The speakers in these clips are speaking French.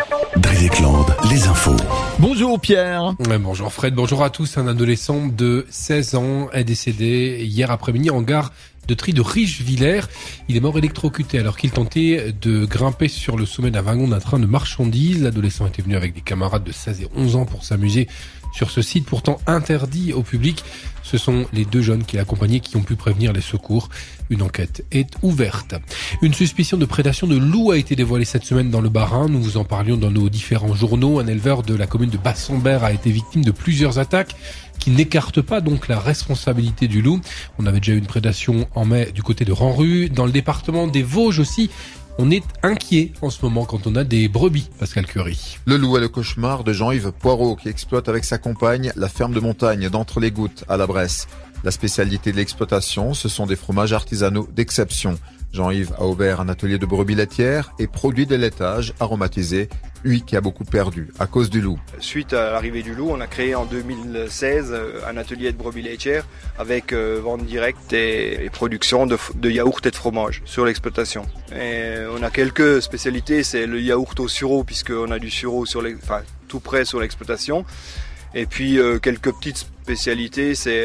Drevietland, les infos. Bonjour Pierre. Bonjour Fred, bonjour à tous. Un adolescent de 16 ans est décédé hier après-midi en gare de tri de Richevillers. Il est mort électrocuté alors qu'il tentait de grimper sur le sommet d'un wagon d'un train de marchandises. L'adolescent était venu avec des camarades de 16 et 11 ans pour s'amuser sur ce site pourtant interdit au public. Ce sont les deux jeunes qui l'accompagnaient qui ont pu prévenir les secours. Une enquête est ouverte. Une suspicion de prédation de loups a été dévoilée cette semaine dans le Bas-Rhin. Nous vous en parlions dans nos différents journaux. Un éleveur de la commune de Bassambert a été victime de plusieurs attaques qui n'écartent pas donc la responsabilité du loup. On avait déjà eu une prédation en mai du côté de Ranru. Dans le département des Vosges aussi, on est inquiet en ce moment quand on a des brebis, Pascal Curie. Le loup est le cauchemar de Jean-Yves Poirot qui exploite avec sa compagne la ferme de montagne d'Entre-les-Gouttes à la Bresse. La spécialité de l'exploitation, ce sont des fromages artisanaux d'exception. Jean-Yves a ouvert un atelier de brebis laitières et produit des laitages aromatisés, lui qui a beaucoup perdu à cause du loup. Suite à l'arrivée du loup, on a créé en 2016 un atelier de brebis laitières avec vente directe et production de yaourt et de fromage sur l'exploitation. Et on a quelques spécialités, c'est le yaourt au sureau puisqu'on a du sureau tout près sur l'exploitation. Et puis quelques petites spécialités, c'est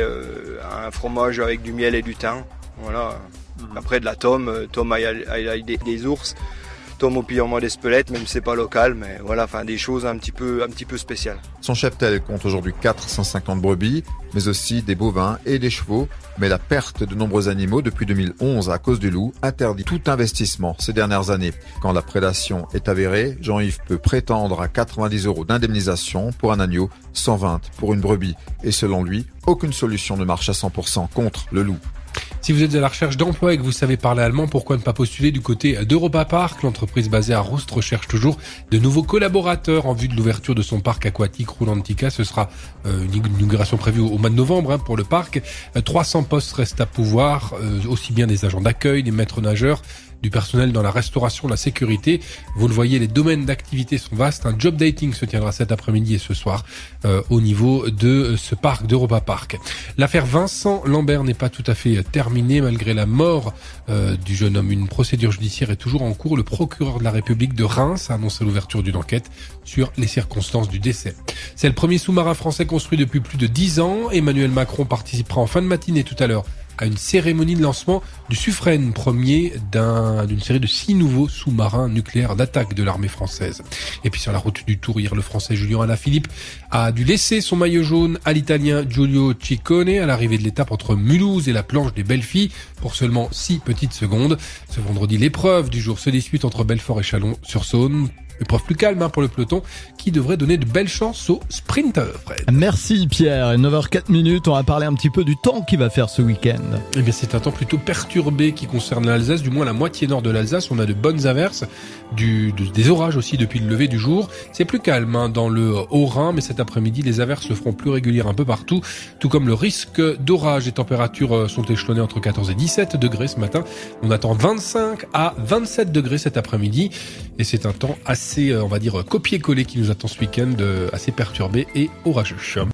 un fromage avec du miel et du thym. Voilà. Après de la tome aille des ours, tome au pillement d'Espelette, même si c'est pas local, mais voilà, des choses un petit peu spéciales. Son cheptel compte aujourd'hui 450 brebis, mais aussi des bovins et des chevaux. Mais la perte de nombreux animaux depuis 2011 à cause du loup interdit tout investissement ces dernières années. Quand la prédation est avérée, Jean-Yves peut prétendre à 90 € d'indemnisation pour un agneau, 120 pour une brebis. Et selon lui, aucune solution ne marche à 100% contre le loup. Si vous êtes à la recherche d'emploi et que vous savez parler allemand, pourquoi ne pas postuler du côté d'Europa Park? L'entreprise basée à Roust recherche toujours de nouveaux collaborateurs en vue de l'ouverture de son parc aquatique Roulantica. Ce sera une inauguration prévue au mois de novembre pour le parc. 300 postes restent à pouvoir, aussi bien des agents d'accueil, des maîtres nageurs, du personnel dans la restauration, la sécurité. Vous le voyez, les domaines d'activité sont vastes. Un job dating se tiendra cet après-midi et ce soir au niveau de ce parc d'Europa Park. L'affaire Vincent Lambert n'est pas tout à fait terminée malgré la mort du jeune homme. Une procédure judiciaire est toujours en cours. Le procureur de la République de Reims a annoncé l'ouverture d'une enquête sur les circonstances du décès. C'est le premier sous-marin français construit depuis plus de 10 ans. Emmanuel Macron participera en fin de matinée tout à l'heure à une cérémonie de lancement du Suffren, premier d'une série de 6 nouveaux sous-marins nucléaires d'attaque de l'armée française. Et puis sur la route du Tour, hier, le Français Julien Alaphilippe a dû laisser son maillot jaune à l'Italien Giulio Ciccone à l'arrivée de l'étape entre Mulhouse et la planche des Belles-Filles pour seulement 6 petites secondes. Ce vendredi, l'épreuve du jour se dispute entre Belfort et Chalon-sur-Saône. Épreuve plus calme pour le peloton qui devrait donner de belles chances aux sprinteurs, Fred. Merci Pierre. 9h04, on va parler un petit peu du temps qu'il va faire ce week-end. Eh bien, c'est un temps plutôt perturbé qui concerne l'Alsace, du moins la moitié nord de l'Alsace. On a de bonnes averses, des orages aussi depuis le lever du jour. C'est plus calme dans le Haut-Rhin, mais cet après-midi, les averses se feront plus régulières un peu partout, tout comme le risque d'orage. Les températures sont échelonnées entre 14 et 17 degrés ce matin. On attend 25 à 27 degrés cet après-midi et c'est un temps assez, on va dire, copier-coller qui nous attend ce week-end, assez perturbé et orageux.